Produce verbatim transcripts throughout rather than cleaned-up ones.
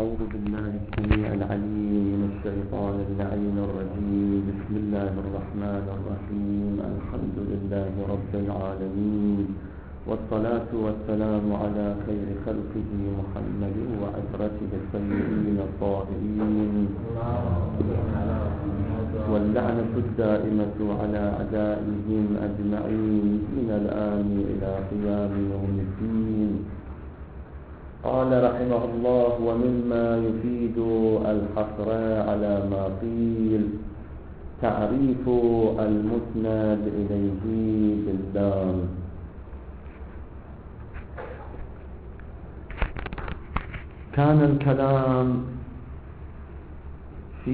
أعوذ بالله السميع العليم من الشيطان اللعين الرجيم. بسم الله الرحمن الرحيم. الحمد لله رب العالمين، والصلاة والسلام على خير خلقه محمد وعترته السيئين الطاهرين، واللعنة الدائمة على أعدائهم أجمعين من الآن إلى قيام يوم الدين. قال رحمه الله: ومما يفيد الحصر على ما قيل تعريف المسند إليه باللام. كان الكلام في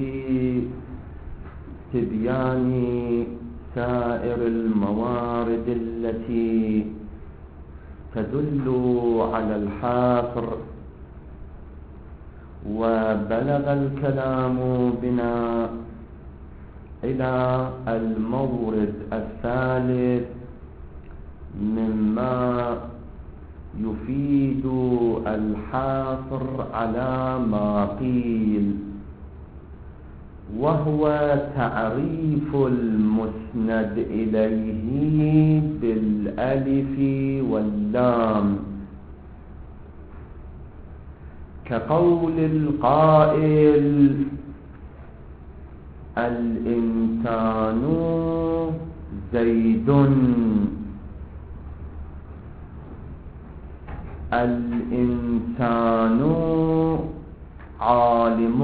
تبيان سائر الموارد التي تدل على الحصر، وبلغ الكلام بنا إلى المورد الثالث مما يفيد الحصر على ما قيل، وهو تعريف المسند إليه بالألف واللام، كقول القائل: الإنسان زيد، الإنسان عالم،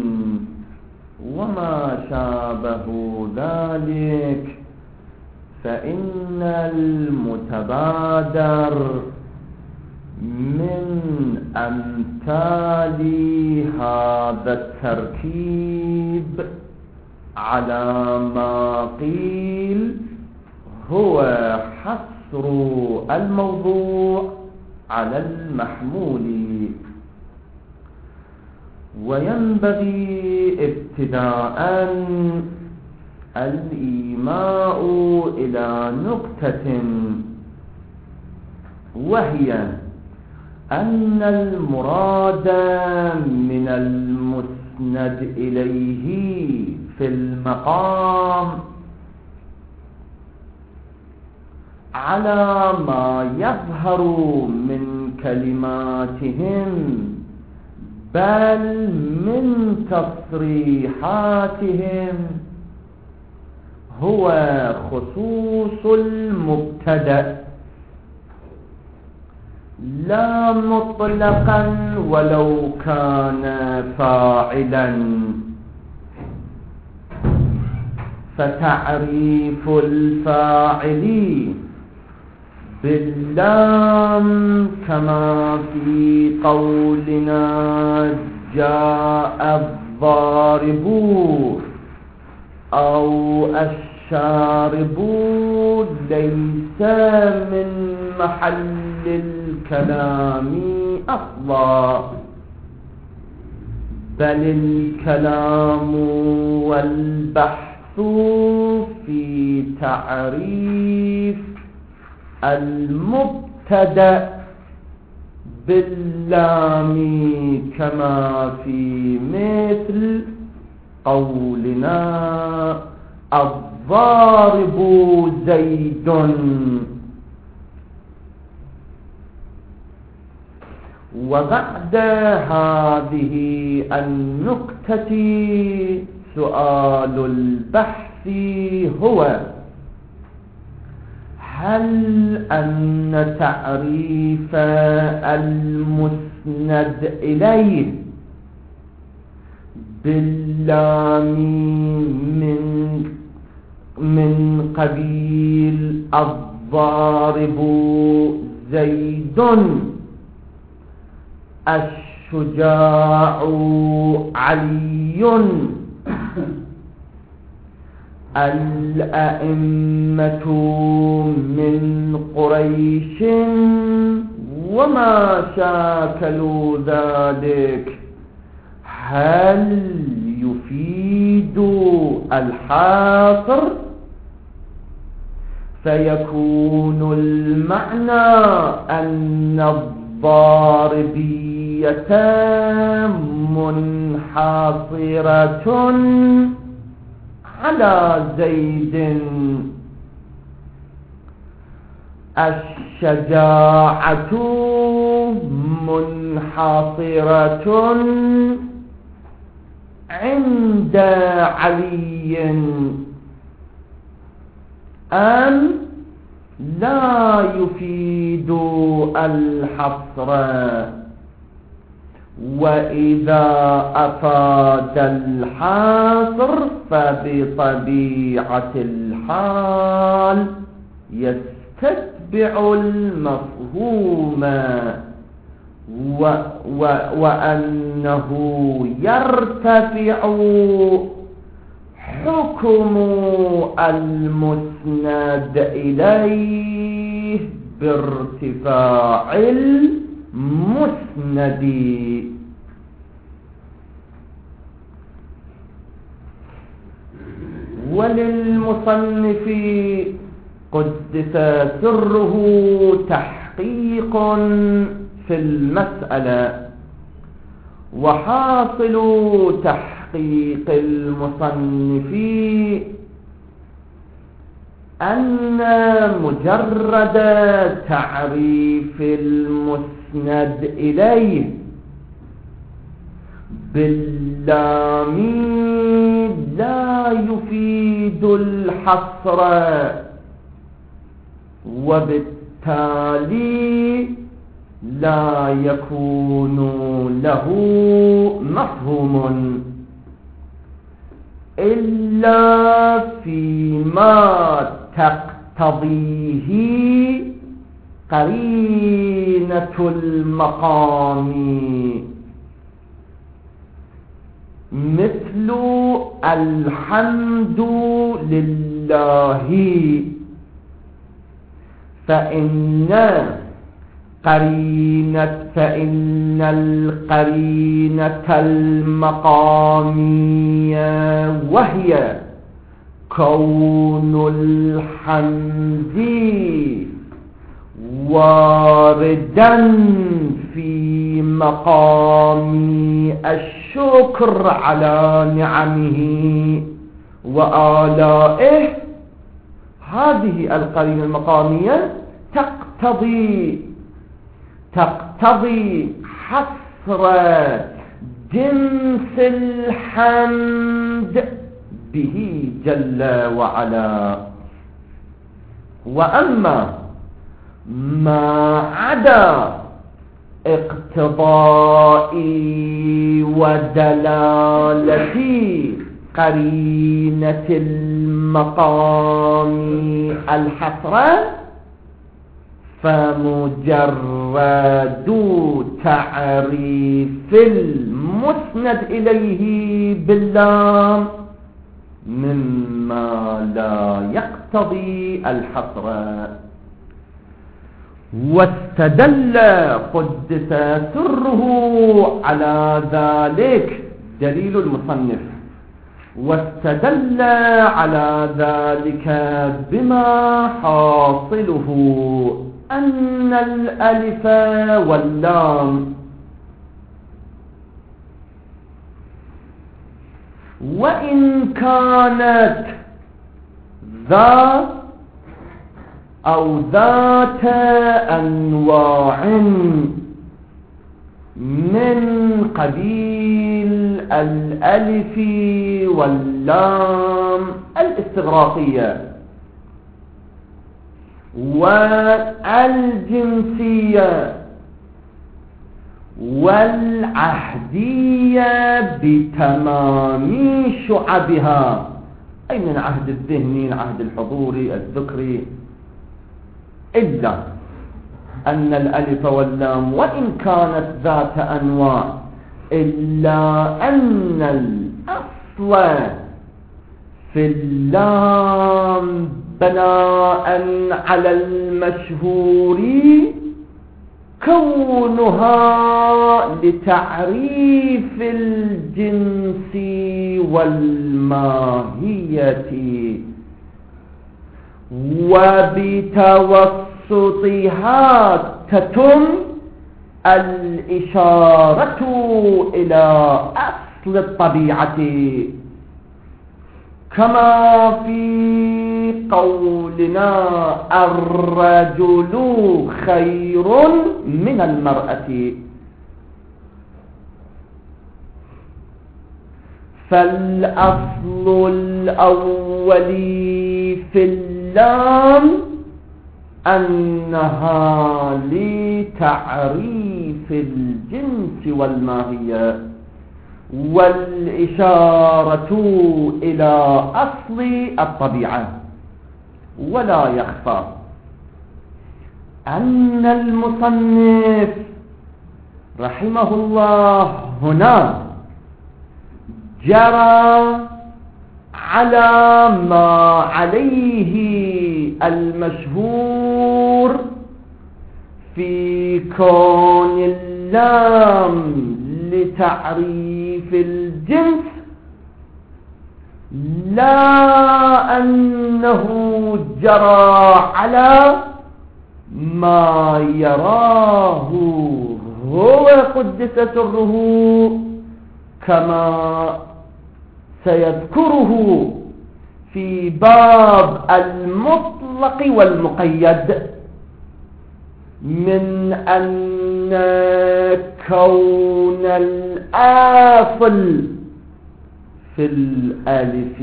وما شابه ذلك، فإن المتبادر من أمثال هذا التركيب على ما قيل هو حصر الموضوع على المحمول. وينبغي ابتداء الإيماء إلى نقطة، وهي أن المراد من المسند إليه في المقام على ما يظهر من كلماتهم، بل من تصريحاتهم، هو خصوص المبتدأ، لا مطلقا ولو كان فاعلا. فتعريف الفاعل باللام كما في قولنا: جاء الضارب أو الشارب، ليس من محل الكلام أصلا، بل الكلام والبحث في تعريف المبتدأ باللام، كما في مثل قولنا: الضارب زيد. وبعد هذه النقطة سؤال البحث هو: هل أن تعريف المسند إليه باللام من من قبيل الضارب زيد، الشجاع علي، الأئمة من قريش، وما شاكلوا ذلك، هل يفيد الحاصر؟ فيكون المعنى أن الضاربي الشرطية منحصرة على زيد. الشجاعة منحصرة عند علي، أم لا يفيد الحصر؟ وإذا أفاد الحصر فبطبيعة الحال يستتبع المفهوم، و و وأنه يرتفع حكم المسند إليه بارتفاع المسند. وللمصنف قدس سره تحقيق في المسألة، وحاصل تحقيق المصنف أن مجرد تعريف المسند إليه باللام لا يفيد الحصر، وبالتالي لا يكون له مفهوم إلا فيما تقتضيه قرينة المقام، مثل الحمد لله، فإن قرينة فإن القرينة المقامية وهي كون الحمد واردا في مقام الشكر على نعمه وآلائه، هذه القرينة المقامية تقتضي تقتضي حصر جنس الحمد به جل وعلا. وأما ما عدا اقتضاء ودلالة قرينة المقام الحصر فمجرد تعريف المسند إليه باللام مما لا يقتضي الحصر. واستدل قدس سره على ذلك دليل المصنف، واستدل على ذلك بما حاصله أن الألف واللام وإن كانت ذا أو ذات أنواع من قبيل الألف واللام الاستغراقية والجنسية والعهدية بتمام شعبها، أي من العهد الذهني، العهد الحضوري، الذكري، إلا أن الألف واللام وإن كانت ذات أنواع إلا أن الأصل في اللام بناء على المشهور كونها لتعريف الجنس والماهية، وبتوسطها تتم الإشارة إلى أصل الطبيعة، كما في قولنا الرجل خير من المرأة. فالأصل الأولي في اللام أنها لتعريف الجنس والماهية، والإشارة إلى أصل الطبيعة. ولا يخفى أن المصنف رحمه الله هنا جرى على ما عليه المشهور في كون اللام لتعريف الجنس، لا أنه جرى على ما يراه هو قدس سره، كما سيذكره في باب المطلق والمقيد، من أن كون الآصل في الألف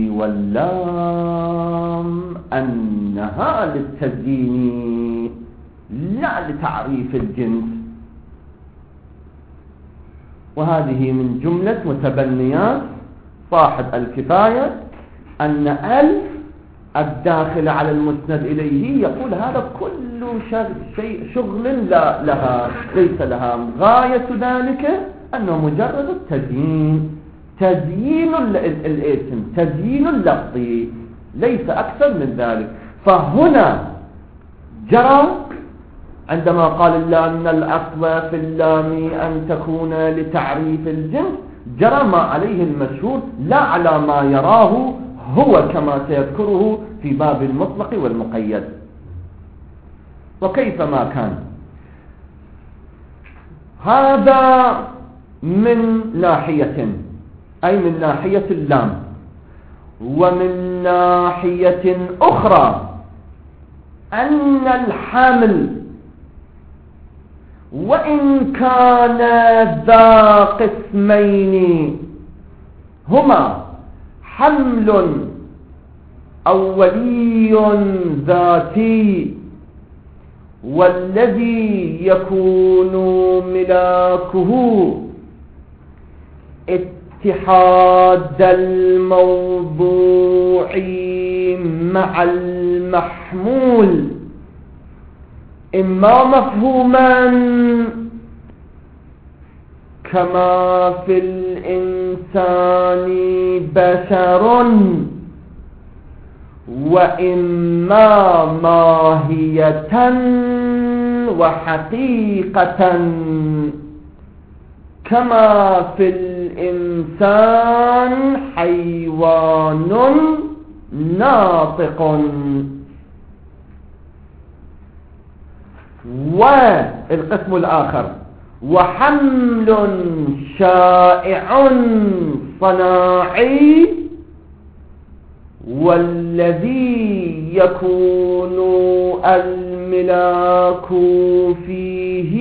واللام أنها للتزيين لا لتعريف الجنس. وهذه من جملة متبنيات صاحب الكفاية، أن ألف الداخل على المسند إليه يقول هذا كل شيء شغل لا لها، ليس لها غاية ذلك أنه مجرد التزيين، تزيين الاسم، تزيين اللفظي، ليس أكثر من ذلك. فهنا جرى عندما قال الله أن الأصل في اللام أن تكون لتعريف الجنس، جرى ما عليه المشهور لا على ما يراه هو، كما سيذكره في باب المطلق والمقيد. وكيف ما كان هذا من ناحية، أي من ناحية اللام. ومن ناحية أخرى أن الحامل وإن كان ذا قسمين، هما حمل أولي ذاتي، والذي يكون ملاكه اتحاد الموضوع مع المحمول، إما مفهوما كما في الإنسان بشر، وإما ماهية وحقيقة كما في الإنسان حيوان ناطق. والقسم الآخر وحمل شائع صناعي، والذي يكون الملاك فيه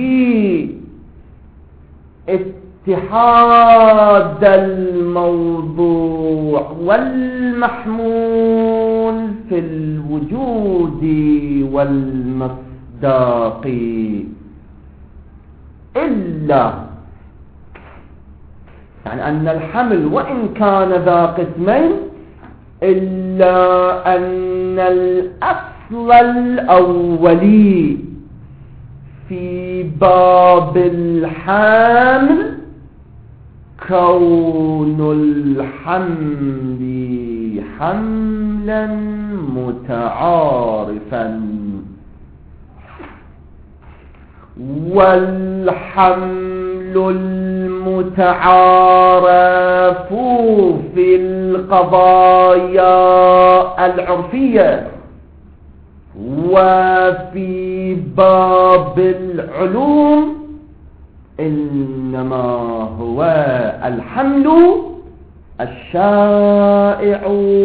اتحاد الموضوع والمحمول في الوجود والمصداق، إلا يعني أن الحمل وإن كان ذا قسمين، إلا أن الأصل الأولي في باب الحمل كون الحمل حملا متعارفا، والحمل المتعارف في القضايا العرفية وفي باب العلوم إنما هو الحمل الشائع،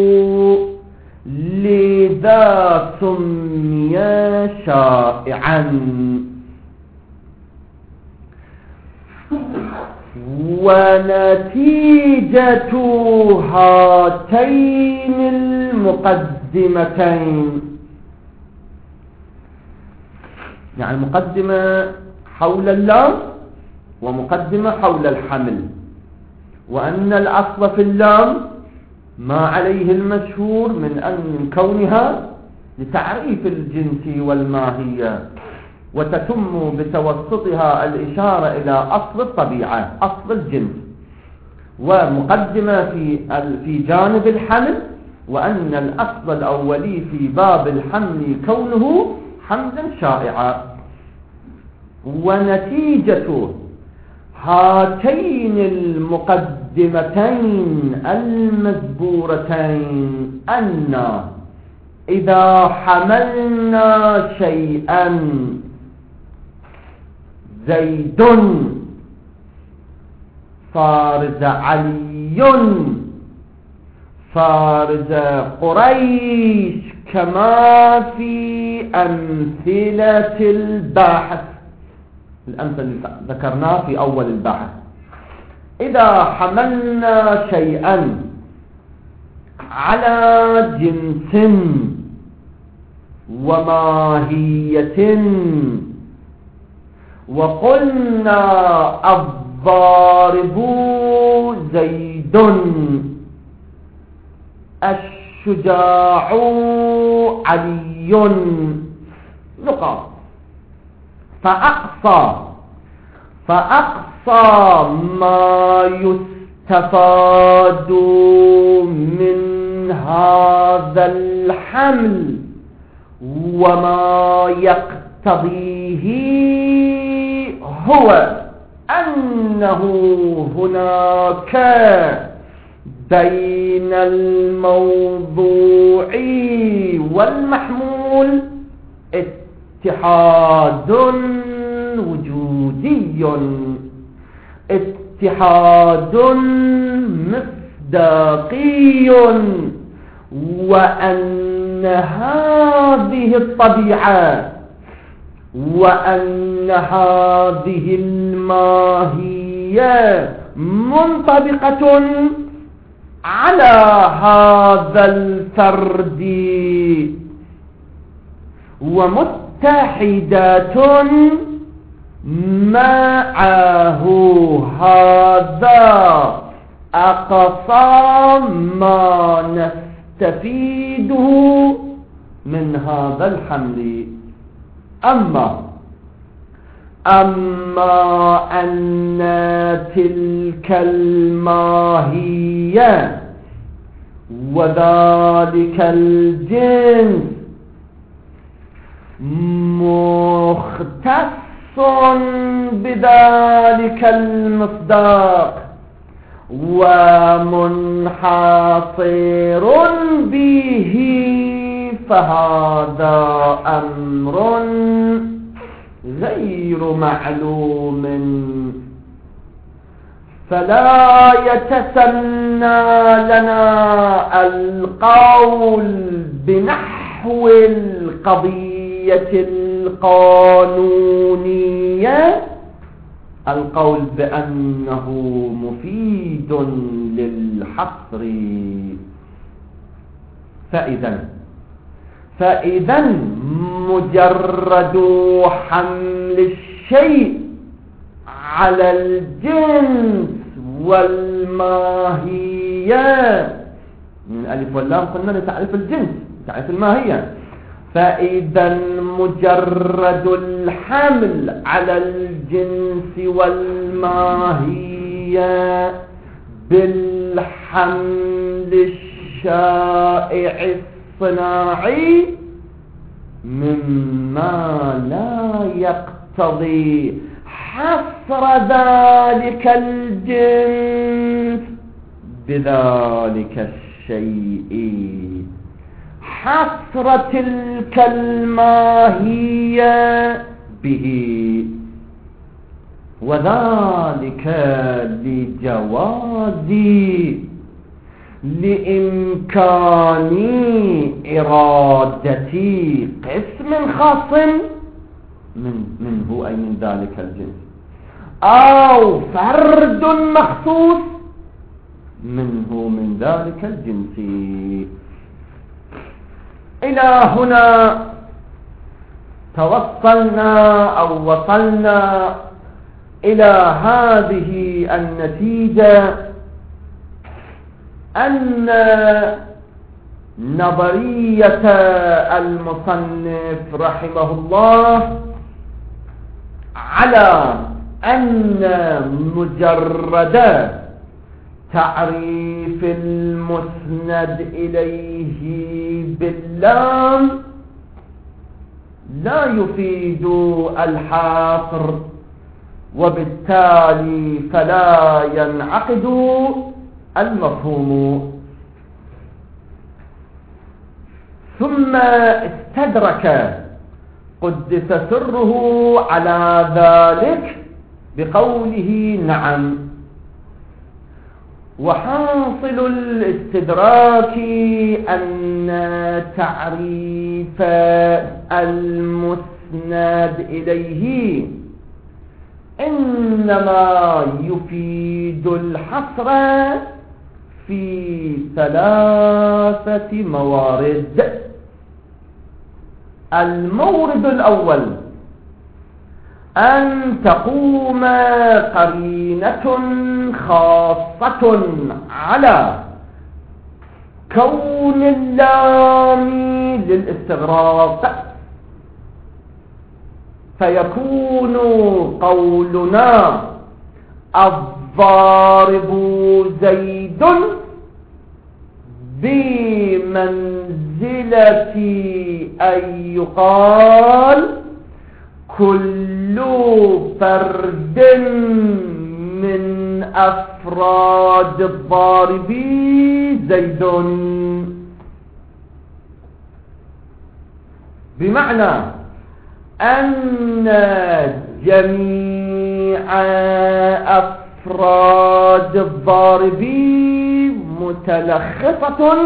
لذا سمي شائعا. ونتيجة هاتين المقدمتين، يعني مقدمة حول اللام ومقدمة حول الحمل، وأن الأصل في اللام ما عليه المشهور من أن كونها لتعريف الجنس والماهية، وتتم بتوسطها الإشارة إلى أصل الطبيعة، أصل الجنس. ومقدمة في في جانب الحمل، وأن الأصل الأولي في باب الحمل كونه حملا شائعا. ونتيجة هاتين المقدمتين المذكورتين أن إذا حملنا شيئا زيد فارز علي فارز قريش، كما في أمثلة الباحث، الأمثلة اللي ذكرناه في أول البحث. إذا حملنا شيئا على جنس وماهية وقلنا الضارب زيد، الشجاع علي، نقاط، فأقصى فأقصى ما يستفاد من هذا الحمل وما يقتضيه هو أنه هناك بين الموضوع والمحمول اتحاد وجودي، اتحاد مصداقي، وأن هذه الطبيعة وأن هذه الماهية منطبقة على هذا الفرد ومتحدات معه. هذا أقصى ما نستفيده من هذا الحمل. أما أما أن تلك الماهية وذلك الجنس مختص بذلك المصداق ومنحصر به، فهذا أمر غير معلوم، فلا يتسنى لنا القول بنحو القضية القانونية القول بأنه مفيد للحصر. فإذا فإذا مجرد حمل الشيء على الجنس والماهية، من ألف واللام قلنا لتعريف الجنس، تعريف الماهية. فإذا مجرد الحمل على الجنس والماهية بالحمل الشائع الصناعي مما لا يقتضي حصر ذلك الجنس بذلك الشيء، حصر تلك الماهية به. وذلك لجواز لإمكان إرادة قسم خاص من منه أي من ذلك الجنس أو فرد مخصوص منه من ذلك الجنس. إلى هنا توصلنا أو وصلنا إلى هذه النتيجة أن نظرية المصنف رحمه الله على أن مجرد تعريف المسند إليه باللام لا يفيد الحصر، وبالتالي فلا ينعقد المفهوم. ثم استدرك قدس سره على ذلك بقوله نعم. وحاصل الاستدراك أن تعريف المسند إليه إنما يفيد الحصر في ثلاثة موارد. المورد الأول أن تقوم قرينة خاصة على كون اللام للاستغراق، فيكون قولنا الضارب زيد بمنزلة أن يقال كل فرد من أفراد الضارب زيد، بمعنى أن جميع أفراد الضارب متلخصة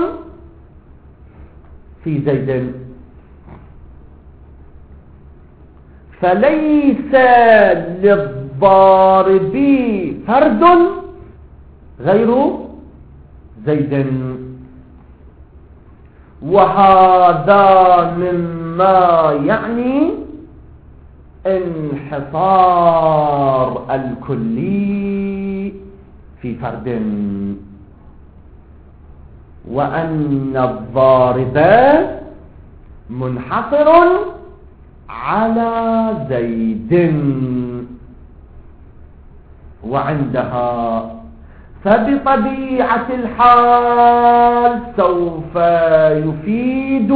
في زيد، فليس للضارب فرد غير زيد. وهذا مما يعني انحصار الكلي في فرد، وأن الضارب منحصر على زيد. وعندها فبطبيعة الحال سوف يفيد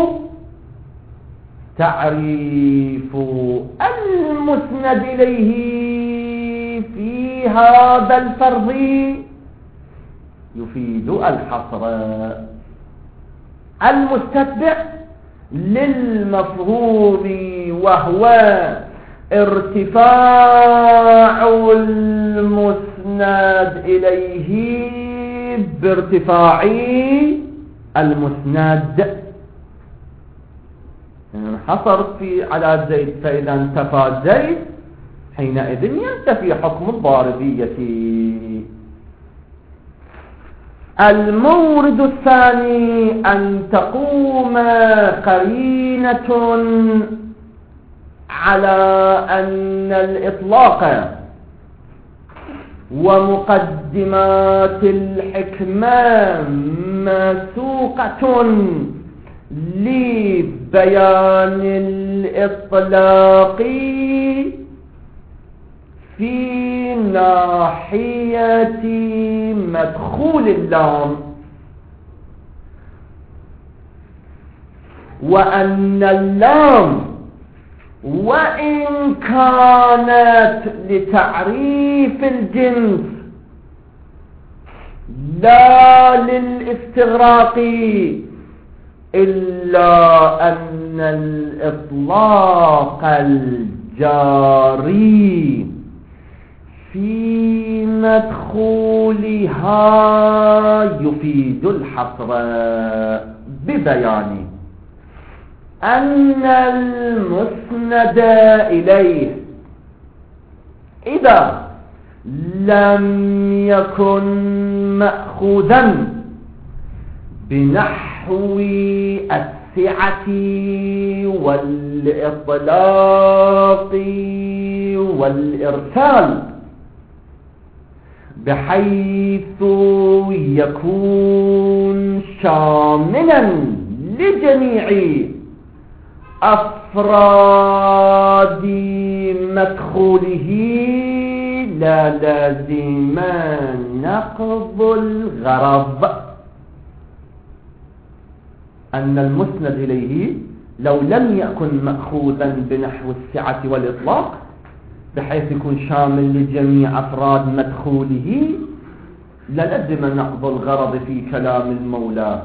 تعريف المسند إليه في هذا الفرض يفيد الحصر المستتبع للمفهوم، وهو ارتفاع المسند إليه بارتفاع المسند. انحصر في على زيد، فإذا انتفى زيد حينئذ ينتفي حكم الضاربية. المورد الثاني أن تقوم قرينة على أن الإطلاق ومقدمات الحكمة مسوقة لبيان الإطلاق في ناحية مدخول اللام، وأن اللام وإن كانت لتعريف الجنس لا للاستغراق، إلا أن الإطلاق الجاري في مدخولها يفيد الحصر ببيان أن المسند إليه إذا لم يكن مأخوذا بنحو السعة والإطلاق والإرسال بحيث يكون شاملا لجميع أفراد مدخوله لا لازم نقض الغرض. أن المسند إليه لو لم يكن مأخوذا بنحو السعة والإطلاق بحيث يكون شامل لجميع أفراد مدخوله للزم نقض الغرض في كلام المولى.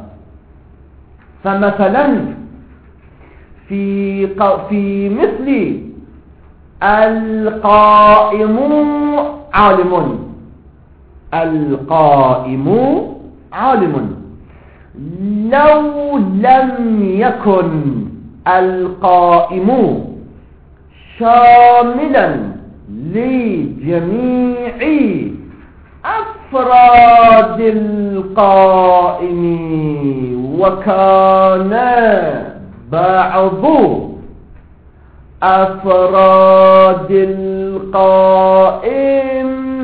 فمثلا في في مثل القائم عالم، القائم عالم، لو لم يكن القائم شاملا لجميع أفراد القائم وكان بعض أفراد القائم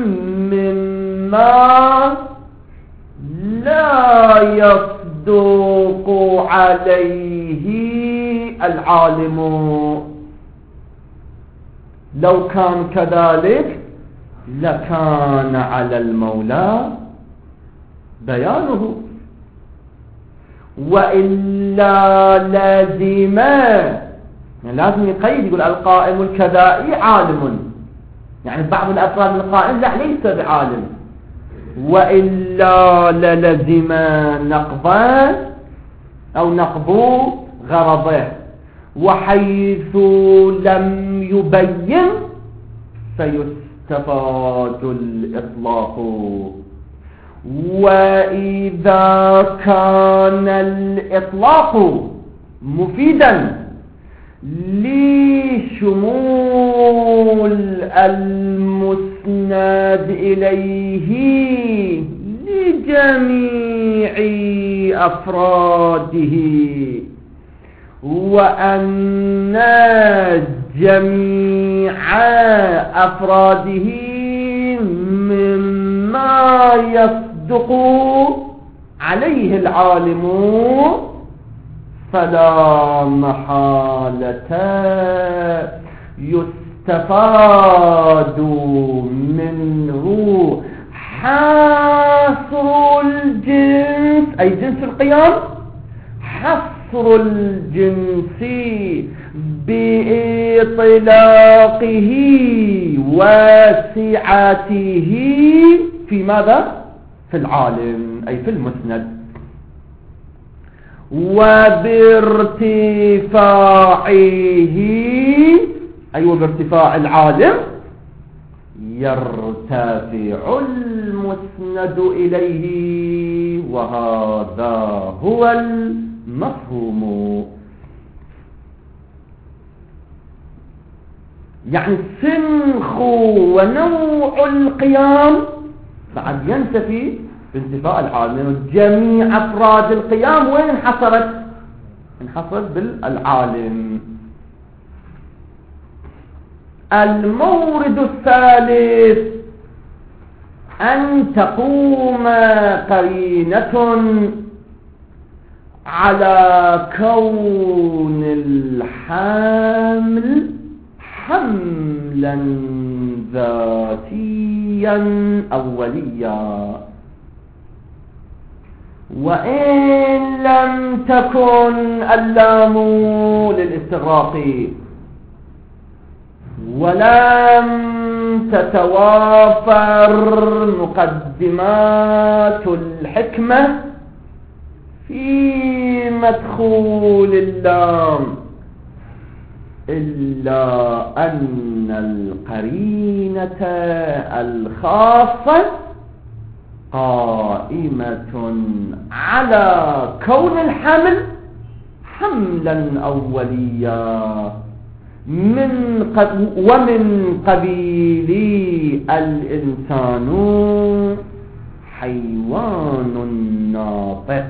مما لا يصدق عليه العالم، لو كان كذلك لكان على المولى بيانه، وإلا لازم يعني لازم يقيد يقول القائم الكذائي عالم، يعني بعض الأفراد القائم لا ليس بعالم، وإلا للزم نقضا أو نقض غرضه، وحيث لم يبين فيستفاد الإطلاق. وإذا كان الإطلاق مفيدا لشمول المسند إليه لجميع أفراده، وأن جميع أفراده مما يصدق عليه العالم، فلا محالة يستفاد منه حصر الجنس، أي جنس القيام، حصر الجنس بإطلاقه وسعته في ماذا؟ في العالم، أي في المسند، وبارتفاعه أي وبارتفاع العالم يرتفع المسند إليه، وهذا هو المفهوم. يعني سنخ ونوع القيام بعد ينتفي بانتفاء العالم. جميع أفراد القيام وين انحصرت؟ انحصرت بالعالم. المورد الثالث أن تقوم قرينة على كون الحامل حملا ذاتيا أوليا، وإن لم تكن اللام للاستغراق ولم تتوافر مقدمات الحكمة في مدخول اللام إلا أن القرينة الخاصة قائمة على كون الحمل حملا أوليا من ومن قبيل الإنسان حيوان ناطق،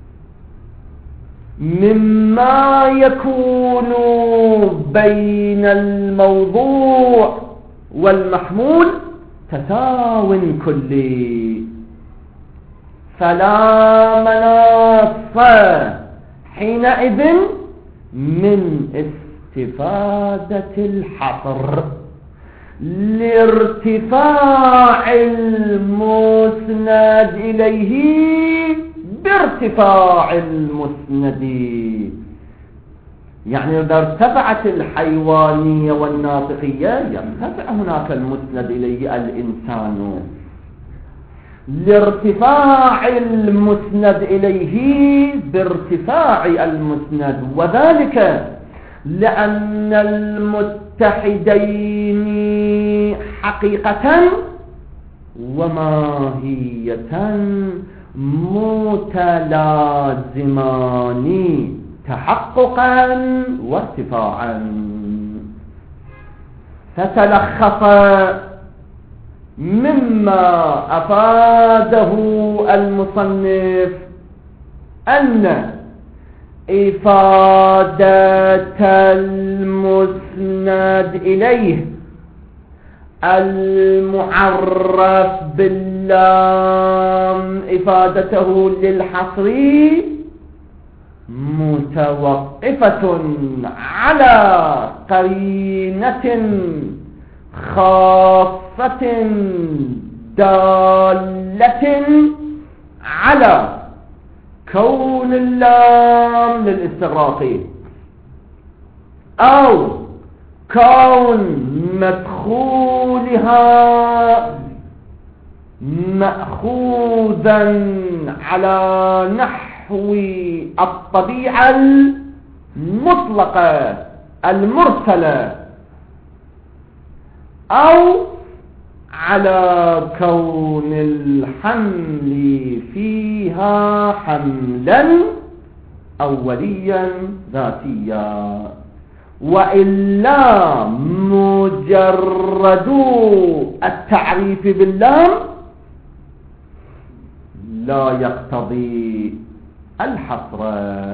مما يكون بين الموضوع والمحمول تساو كلي، فلا مناص حينئذ من استفادة الحصر لارتفاع المسند إليه بارتفاع المسند. يعني إذا ارتفعت الحيوانية والناطقية يرتفع هناك المسند إليه الإنسان لارتفاع المسند إليه بارتفاع المسند، وذلك لأن المتحدين حقيقة وماهية متلازمان تحققا وارتفاعا. فتلخص مما أفاده المصنف أن إفادة المسند إليه المعرف باللام إفادته للحصر متوقفة على قرينة خاصة دالة على كون اللام للاستغراق أو كون مدخولها مأخوذا على نحو الطبيعة المطلقة المرسلة، أو على كون الحمل فيها حملا أوليا ذاتيا. وإلا مجرد التعريف باللام لا يقتضي الحصر.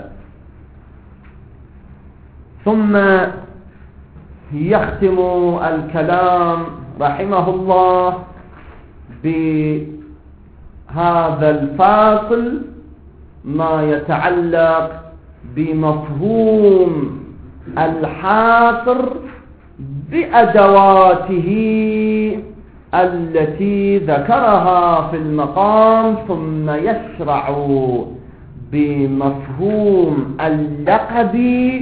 ثم يختم الكلام رحمه الله بهذا الفاصل ما يتعلق بمفهوم الحاصر بأدواته التي ذكرها في المقام، ثم يشرع بمفهوم اللقب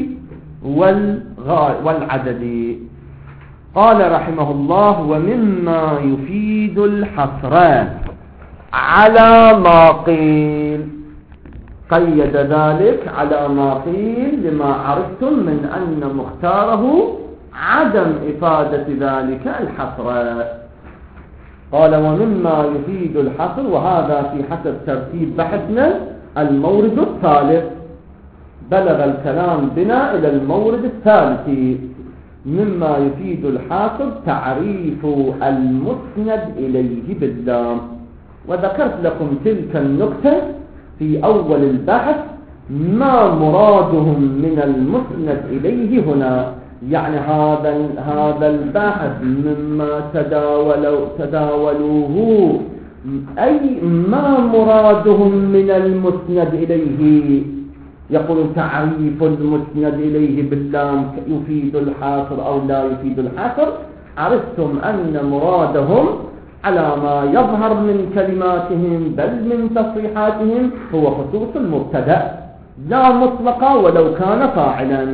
والعدد. قال رحمه الله: ومما يفيد الحصر على ما قيل، قيد ذلك على ما قيل لما عرفتم من أن مختاره عدم إفادة ذلك الحصر. قال: ومما يفيد الحصر، وهذا في حسب ترتيب بحثنا المورد الثالث، بلغ الكلام بنا إلى المورد الثالث. مما يفيد الحاصر تعريف المسند إليه باللام، وذكرت لكم تلك النكتة في أول البحث ما مرادهم من المسند إليه هنا. يعني هذا هذا البحث مما تداولوا تداولوه أي ما مرادهم من المسند إليه. يقول تعريف المسند إليه باللام يفيد الحاصر أو لا يفيد الحاصر. عرفتم أن مرادهم على ما يظهر من كلماتهم بل من تصريحاتهم هو خصوص المبتدأ لا مطلقا ولو كان فاعلا.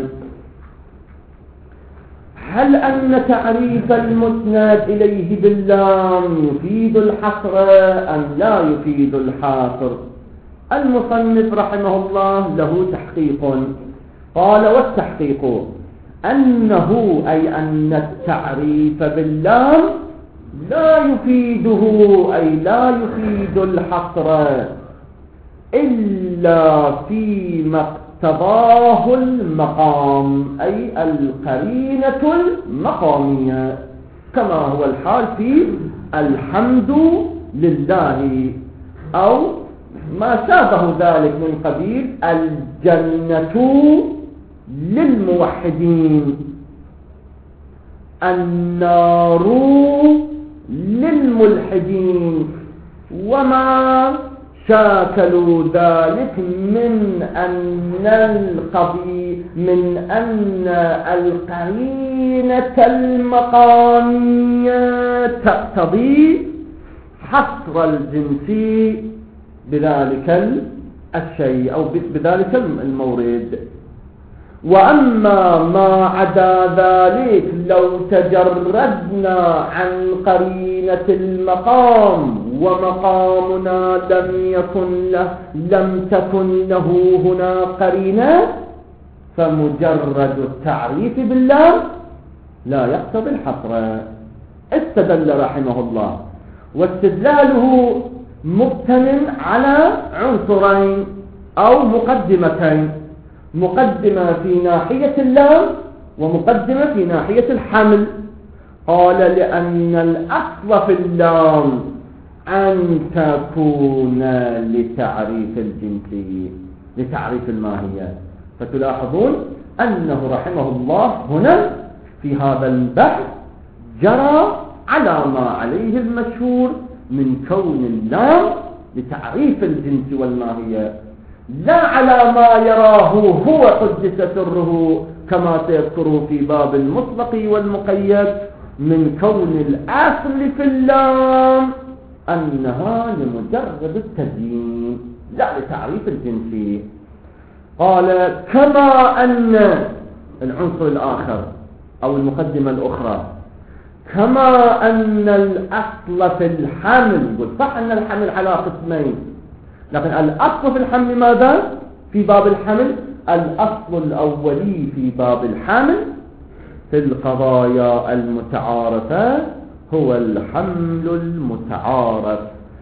هل أن تعريف المسند إليه باللام يفيد الحصر أم لا يفيد الحاصر؟ المصنف رحمه الله له تحقيق. قال: والتحقيق أنه أي أن التعريف باللام لا يفيده أي لا يفيد الحصر إلا فيما اقتضاه المقام أي القرينة المقامية، كما هو الحال في الحمد لله أو ما شابه ذلك من قبيل الجنة للموحدين، النار للملحدين، وما شاكلوا ذلك من أن القضية من أن القرينة المقامية تقتضي حصر الجنس بذلك الشيء أو بذلك المورد. وأما ما عدا ذلك لو تجردنا عن قرينة المقام ومقامنا لم يكن له لم تكن له هنا قرينة، فمجرد التعريف بالله لا يقتضي الحصر. استدل رحمه الله، واستدلاله مبتن على عنصرين أو مقدمتين، مقدمة في ناحية اللام ومقدمة في ناحية الحمل. قال لأن الأصل في اللام أن تكون لتعريف الجنس لتعريف الماهية. فتلاحظون أنه رحمه الله هنا في هذا البحث جرى على ما عليه المشهور من كون اللام لتعريف الجنس والماهية، لا على ما يراه هو قدس سره كما سيذكره في باب المطلق والمقيد من كون الأصل في اللام أنها لمجرد التزيين لا لتعريف الجنس. قال كما أن العنصر الآخر أو المقدمة الأخرى كما أن الأصل في الحمل، يقول صح أن الحمل على قسمين، لكن الأصل في الحمل ماذا؟ في باب الحمل الأصل الأولي في باب الحمل في القضايا المتعارفة هو الحمل المتعارف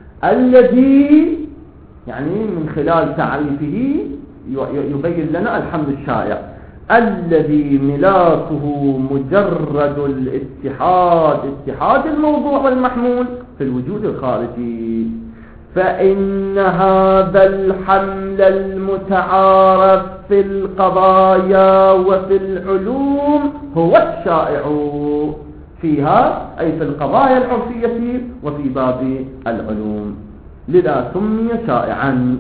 الذي يعني من خلال تعريفه يبين لنا الحمل الشائع الذي ملاكه مجرد الاتحاد اتحاد الموضوع والمحمول في الوجود الخارجي. فإن هذا الحمل المتعارف في القضايا وفي العلوم هو الشائع فيها أي في القضايا العرفية وفي باب العلوم، لذا سمي شائعا.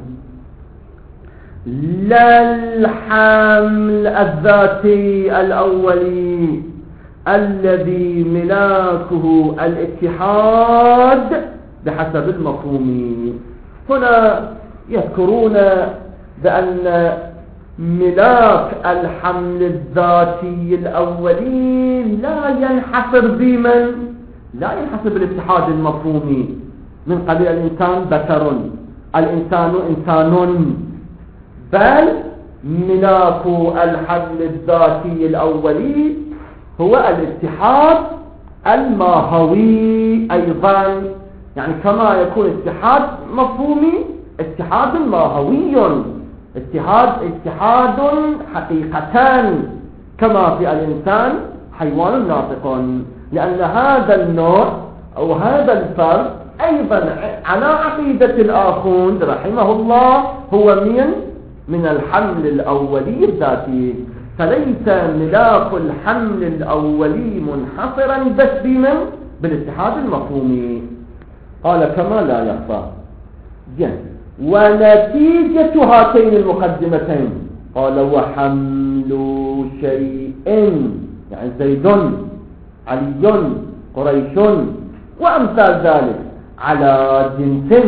لا الحمل الذاتي الأولي الذي ملاكه الاتحاد بحسب المفهوم. هنا يذكرون بأن ملاك الحمل الذاتي الأولي لا ينحصر بمن لا ينحصر بالاتحاد المفهومي من قبيل الإنسان بشر الإنسان إنسان، بل ملاك الحمل الذاتي الأولي هو الاتحاد الماهوي أيضا، يعني كما يكون اتحاد مفهومي اتحاد ماهوي، اتحاد اتحاد حقيقة كما في الإنسان حيوان ناطق، لأن هذا النوع أو هذا الفرد أيضا على عقيدة الآخوند رحمه الله هو من من الحمل الأولي الذاتي، فليس ملاك الحمل الأولي منحصرا بس بمن بالاتحاد المفهومي. قال كما لا يخفى جن. ونتيجة هاتين المقدمتين قال وحمل شيء يعني زيد علي قريش وأمثال ذلك على جنس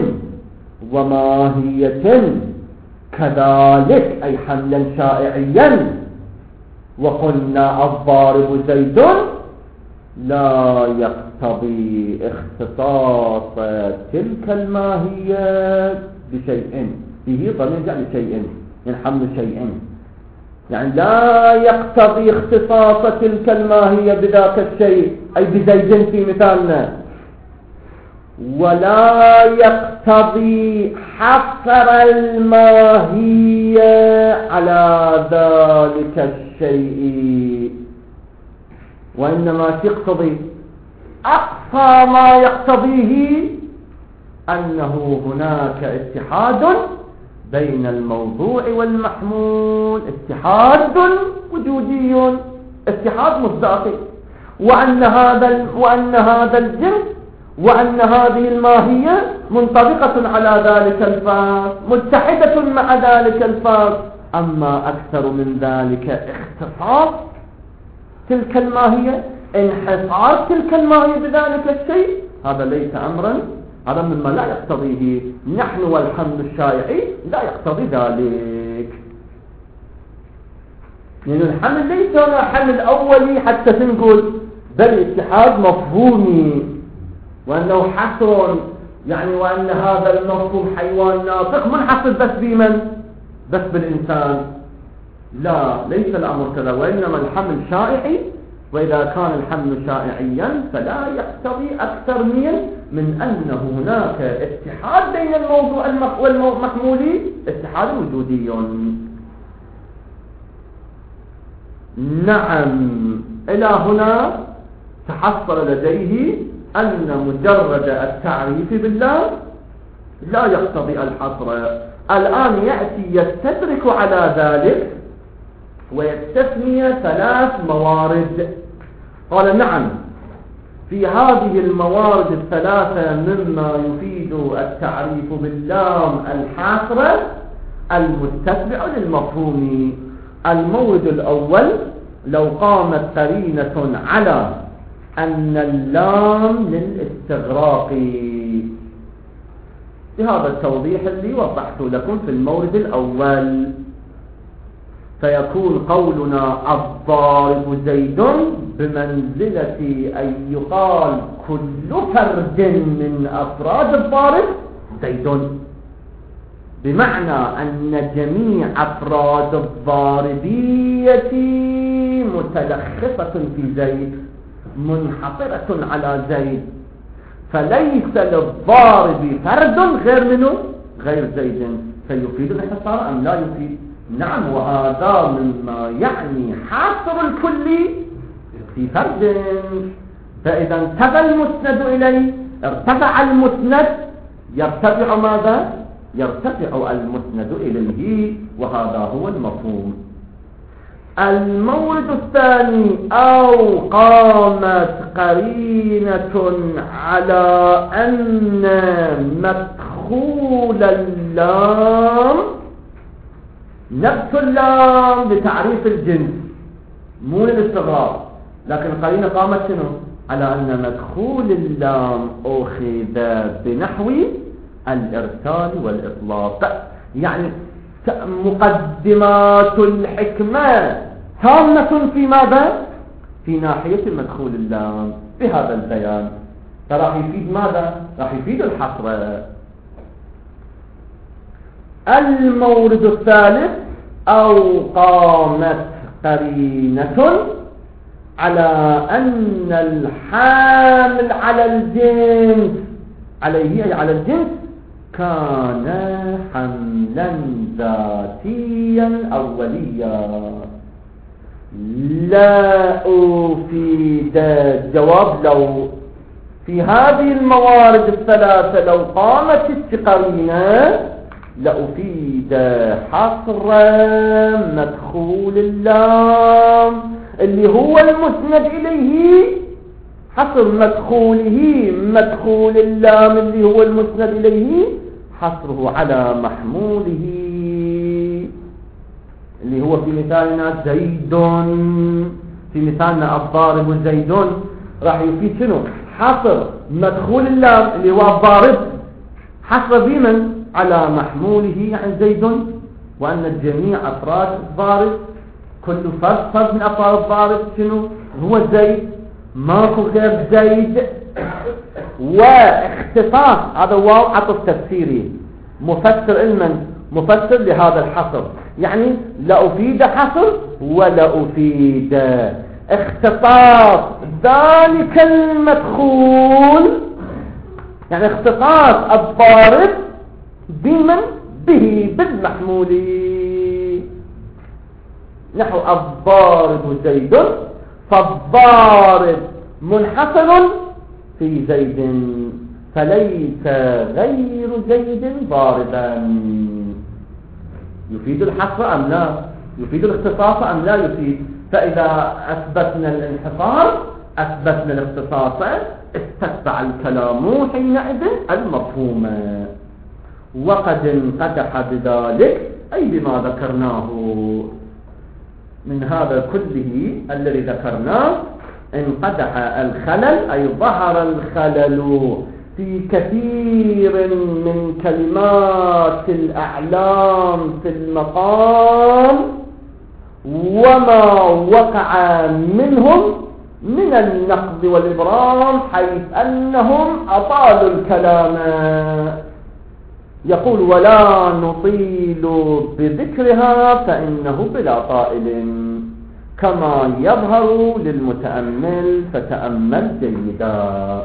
وماهية كذلك أي حملا شائعيا. وقلنا الضارب زيد لا يقتضي اختصاص تلك الماهية بشيء، فيه ضمير جاء لشيء من حمل شيء. يعني لا يقتضي اختصاص تلك الماهية بذاك الشيء أي بزيد في مثالنا، ولا يقتضي حصر الماهية على ذلك الشيء، وإنما يقتضي أقصى ما يقتضيه أنه هناك اتحاد بين الموضوع والمحمول، اتحاد وجودي، اتحاد مصداقي، وأن هذا وأن هذا الجنس وأن هذه الماهية منطبقة على ذلك الفاس، متحدة مع ذلك الفاس. أما أكثر من ذلك اختصاص تلك الماهية، انحصار تلك الماهية بذلك الشيء، هذا ليس أمرا، هذا مما لا يقتضيه نحن والحمل الشائعي لا يقتضي ذلك. يعني الحمل ليس هنا حمل أولي حتى تنقل، بل اتحاد مفهومي، وأنه حصر، يعني وأن هذا المفهوم حيوان ناطق منحصر بس بمن؟ بس بالإنسان. لا، ليس الأمر كذا، وإنما الحمل شائعي، وإذا كان الحمل شائعيا فلا يقتضي أكثر من من أن هناك اتحاد بين الموضوع والمحمول، اتحاد وجودي. نعم، إلى هنا تحصل لديه أن مجرد التعريف بالله لا يقتضي الحصر. الآن يأتي يستدرك على ذلك ويستثني ثلاث موارد. قال نعم، في هذه الموارد الثلاثة مما يفيد التعريف باللام الحاصرة المتتبع للمفهوم. المورد الأول، لو قامت قرينة على أن اللام للاستغراق، بهذا التوضيح اللي وضحته لكم في المورد الأول، فيكون قولنا الضارب زيد بمنزلة أن يقال كل فرد من أفراد الضارب زيد، بمعنى أن جميع أفراد الضاربية متلخصة في زيد، منحصرة على زيد، فليس للضارب فرد غير منه غير زيد، فيفيد الانحصار أم لا يفيد؟ نعم، وهذا مما يعني حاصر الكل في فرد. فإذا انتبه المسند إليه ارتفع المسند، يرتفع ماذا؟ يرتفع المسند إليه، وهذا هو المفهوم. المورد الثاني، أو قامت قرينة على أن مدخول اللام نفس اللام لتعريف الجنس، مو للاستغراق، لكن قرينة قامت شنو؟ على أن مدخول اللام أخذ بنحو الإرسال والإطلاق، يعني مقدمات الحكمة تامة في ماذا؟ في ناحية مدخول اللام بهذا البيان، فراح يفيد ماذا؟ راح يفيد الحصر. المورد الثالث، أو قامت قرينة على أن الحامل على الجنس عليه أي على الجنس كان حملا ذاتيا أوليا. لا أفيد الجواب لو في هذه الموارد الثلاثة لو قامت القرينة لأفيد حصر مدخول اللام اللي هو المسند إليه، حصر مدخوله مدخول اللام اللي هو المسند إليه، حصره على محموله اللي هو في مثالنا زيد، في مثالنا الضارب زيد، راح يفيد شنو؟ حصر مدخول اللام اللي هو الضارب، حصر بمن؟ على محموله يعني زيد، وأن الجميع أفراد الضارب، كل فرد فرد من أفراد الضارب شنو؟ هو زيد، ماكو غير زيد. واختصاص هذا واو عطف تفسيري، مفسر علما مفسر لهذا الحصر، يعني لا أفيد حصر ولا أفيد اختصاص ذلك المدخول، يعني اختصاص الضارب بمن به بالمحمول، نحو الضارب زيد، فالضارب منحصر في زيد فليس غير زيد ضاربا. يفيد الحصر أم لا؟ يفيد الاختصاص أم لا يفيد؟ فإذا أثبتنا الانحصار أثبتنا الاختصاص استتبع الكلام حينئذ المفهوم. وقد انقدح بذلك أي بما ذكرناه من هذا كله الذي ذكرناه، انقدح الخلل أي ظهر الخلل في كثير من كلمات الأعلام في المقام، وما وقع منهم من النقد والإبرام حيث أنهم أطالوا الكلام. يقول ولا نطيل بذكرها فإنه بلا طائل كما يظهر للمتأمل فتأمل جيدا.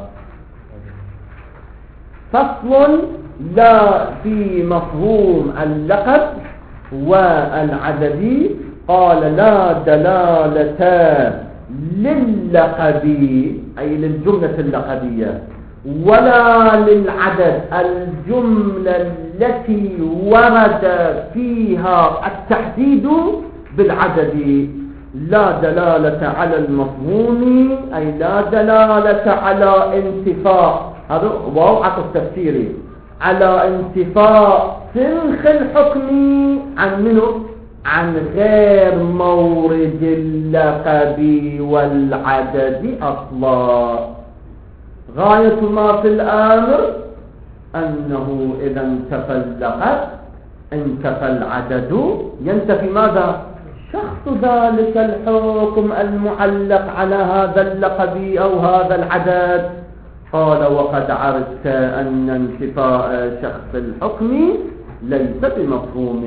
فصل لا في مفهوم اللقب والعدد. قال لا دلالة للقب أي للجملة اللقبية ولا للعدد الجملة التي ورد فيها التحديد بالعدد. لا دلالة على المفهوم أي لا دلالة على انتفاء، هذا واو عطف تفسيري، على انتفاء سنخ الحكم عن منه عن غير مورد اللقب والعدد أصلا. غاية ما في الأمر أنه إذا انتفى اللقب انتفى العدد، ينتفي ماذا؟ شخص ذلك الحكم المعلق على هذا اللقب أو هذا العدد. قال وقد عرفت أن انتفاء شخص الحكم ليس بمفهوم.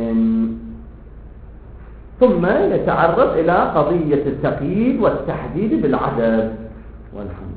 ثم يتعرض إلى قضية التقييد والتحديد بالعدد. والحمد